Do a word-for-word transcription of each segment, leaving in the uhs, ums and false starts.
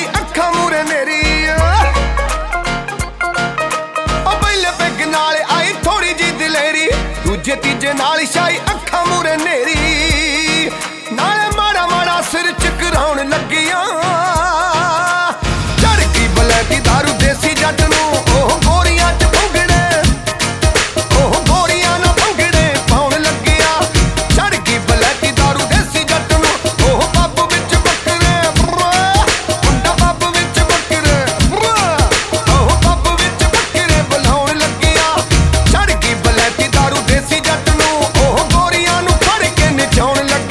ਅੱਖਾਂ ਮੂਰੇ ਨੇਰੀ ਉਹ ਪਹਿਲੇ ਪੈਗ ਨਾਲ ਆਈ ਥੋੜੀ ਜੀ ਦਲੇਰੀ ਦੂਜੇ ਤੀਜੇ ਨਾਲ ਛਾਈ ਅੱਖਾਂ ਮੂਰੇ ਨੇਰੀ ਨਾਲੇ ਮਾੜਾ ਮਾੜਾ ਸਿਰ ਚਕਰਾਉਣ ਲੱਗੀਆਂ ਚੜ ਗਈ ਬਲੈਤੀ ਦਾਰੂ ਦੇਸੀ ਜੱਟ ਨੂੰ ਉਹ ਗੋਰੀਆਂ ਚ ਭੰਗੜੇ ਉਹ ਗੋਰੀਆਂ ਨਾਲ ਭੰਗੜੇ ਪਾਉਣ ਲੱਗਿਆ ਚੜ ਗਈ ਬਲੈਤੀ ਦਾਰੂ ਦੇਸੀ ਜੱਟ ਨੂੰ ਉਹ ਪੱਬ ਵਿੱਚ ਬੱਕਰੇ ਮੁੰਡਾ ਪੱਬ ਵਿੱਚ ਬੱਕਰੇ ਉਹ ਪੱਬ ਵਿੱਚ ਬੱਕਰੇ ਬੁਲਾਉਣ ਲੱਗਿਆ ਚੜ ਗਈ ਬਲੈਤੀ ਦਾਰੂ ਦੇਸੀ ਜੱਟ ਨੂੰ ਉਹ ਗੋਰੀਆਂ ਨੂੰ ਫੜ ਕੇ ਨਚਾਉਣ ਲੱਗਿਆ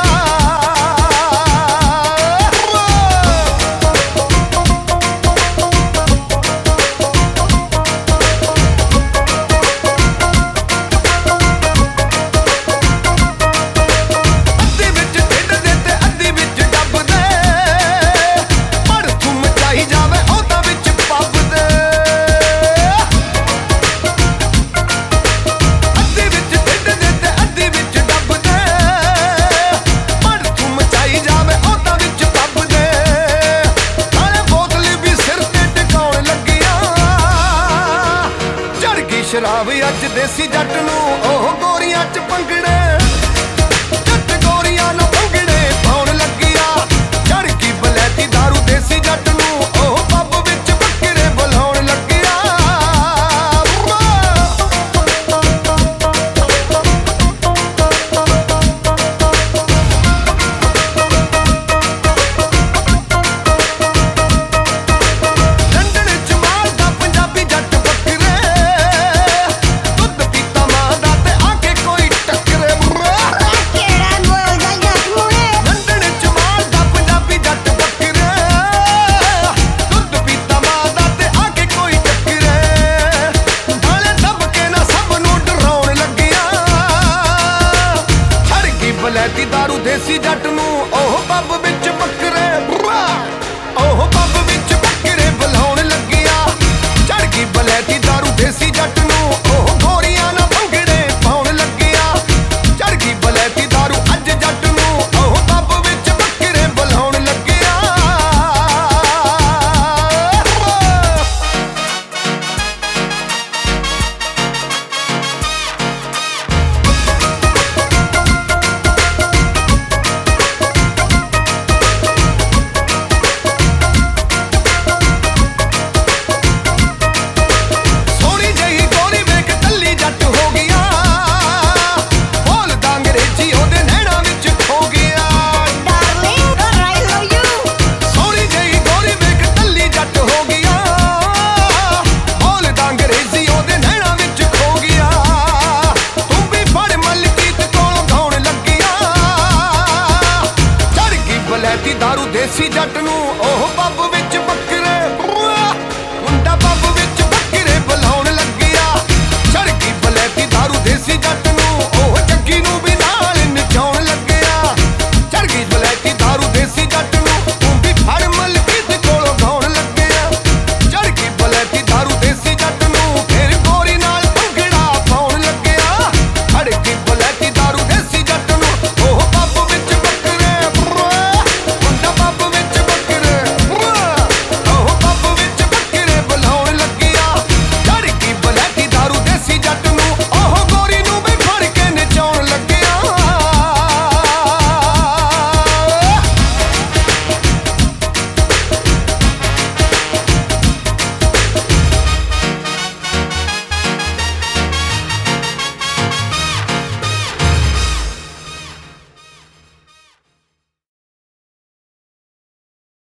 ਸ਼ਰਾਬ ਅੱਜ ਦੇਸੀ ਜੱਟ ਨੂੰ ਉਹ ਗੋਰੀਆਂ ਚ ਭੰਗੜੇ ਜੱਟ ਗੋਰੀਆਂ ਨੂੰ ਭੰਗੜੇ ਪਾਉਣ ਲੱਗਿਆ ਚੜ ਗਈ ਬਲੈਤੀ ਦਾਰੂ ਦੇਸੀ